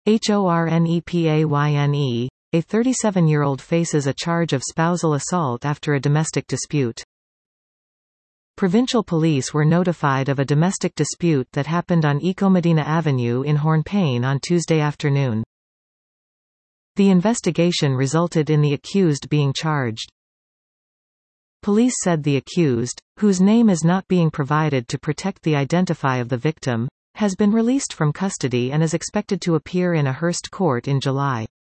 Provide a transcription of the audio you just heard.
Hornepayne. A 37-year-old faces a charge of spousal assault after a domestic dispute. Provincial police were notified of a domestic dispute that happened on Ecomedina Avenue in Hornepayne on Tuesday afternoon. The investigation resulted in the accused being charged. Police said the accused, whose name is not being provided to protect the identity of the victim, has been released from custody and is expected to appear in a Hearst court in July.